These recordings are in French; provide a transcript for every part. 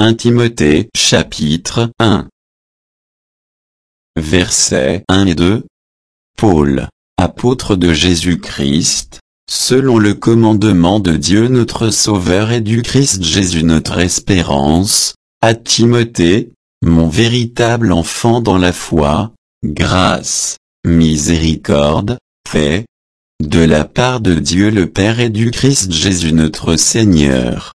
1 Timothée chapitre 1 Versets 1 et 2. Paul, apôtre de Jésus-Christ, selon le commandement de Dieu notre Sauveur et du Christ Jésus notre espérance, à Timothée, mon véritable enfant dans la foi, grâce, miséricorde, paix, de la part de Dieu le Père et du Christ Jésus notre Seigneur.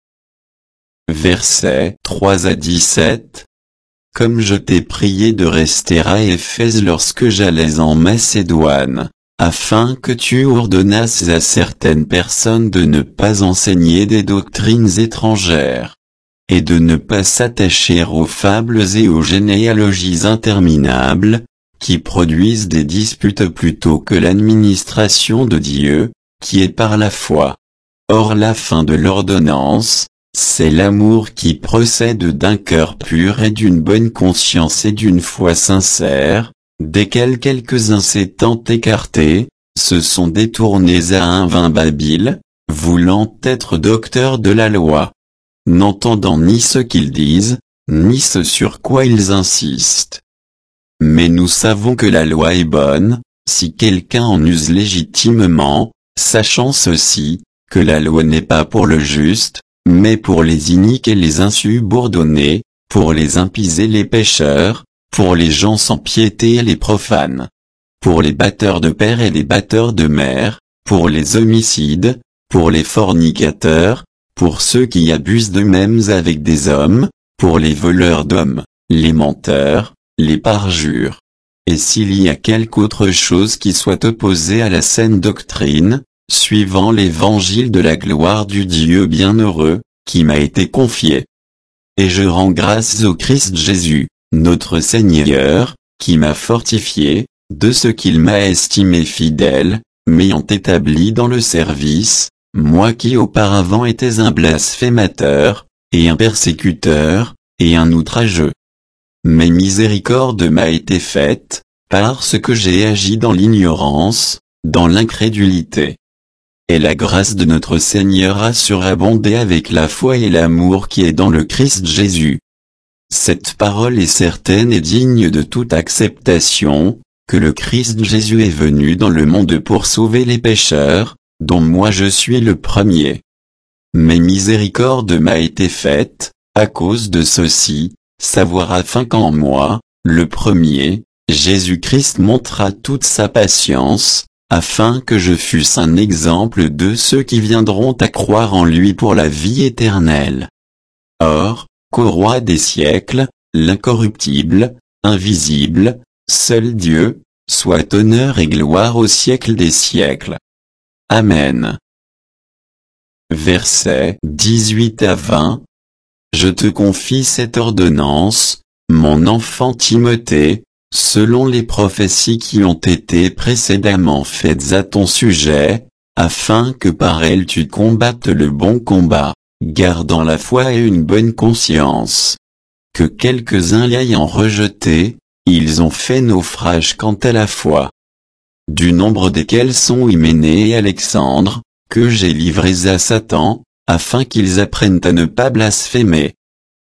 Versets 3 à 17. Comme je t'ai prié de rester à Éphèse lorsque j'allais en Macédoine, afin que tu ordonnasses à certaines personnes de ne pas enseigner des doctrines étrangères, et de ne pas s'attacher aux fables et aux généalogies interminables, qui produisent des disputes plutôt que l'administration de Dieu, qui est par la foi. Or la fin de l'ordonnance, c'est l'amour qui procède d'un cœur pur et d'une bonne conscience et d'une foi sincère, desquels quelques-uns s'étant écartés, se sont détournés à un vain babil, voulant être docteurs de la loi, n'entendant ni ce qu'ils disent, ni ce sur quoi ils insistent. Mais nous savons que la loi est bonne, si quelqu'un en use légitimement, sachant ceci, que la loi n'est pas pour le juste, mais pour les iniques et les insubordonnés, pour les impies et les pécheurs, pour les gens sans piété et les profanes, pour les batteurs de père et les batteurs de mère, pour les homicides, pour les fornicateurs, pour ceux qui abusent d'eux-mêmes avec des hommes, pour les voleurs d'hommes, les menteurs, les parjures. Et s'il y a quelque autre chose qui soit opposée à la saine doctrine, suivant l'évangile de la gloire du Dieu bienheureux, qui m'a été confié. Et je rends grâce au Christ Jésus, notre Seigneur, qui m'a fortifié, de ce qu'il m'a estimé fidèle, m'ayant établi dans le service, moi qui auparavant étais un blasphémateur, et un persécuteur, et un outrageux. Mais miséricorde m'a été faite, parce que j'ai agi dans l'ignorance, dans l'incrédulité. Et la grâce de notre Seigneur a surabondé avec la foi et l'amour qui est dans le Christ Jésus. Cette parole est certaine et digne de toute acceptation, que le Christ Jésus est venu dans le monde pour sauver les pécheurs, dont moi je suis le premier. Mais miséricorde m'a été faite, à cause de ceci, savoir afin qu'en moi, le premier, Jésus-Christ montra toute sa patience, afin que je fusse un exemple de ceux qui viendront à croire en lui pour la vie éternelle. Or, qu'au roi des siècles, l'incorruptible, invisible, seul Dieu, soit honneur et gloire au siècle des siècles. Amen. Versets 18 à 20. Je te confie cette ordonnance, mon enfant Timothée, selon les prophéties qui ont été précédemment faites à ton sujet, afin que par elles tu combattes le bon combat, gardant la foi et une bonne conscience. Que quelques-uns l'ayant rejeté, ils ont fait naufrage quant à la foi. Du nombre desquels sont Hyménée et Alexandre, que j'ai livrés à Satan, afin qu'ils apprennent à ne pas blasphémer.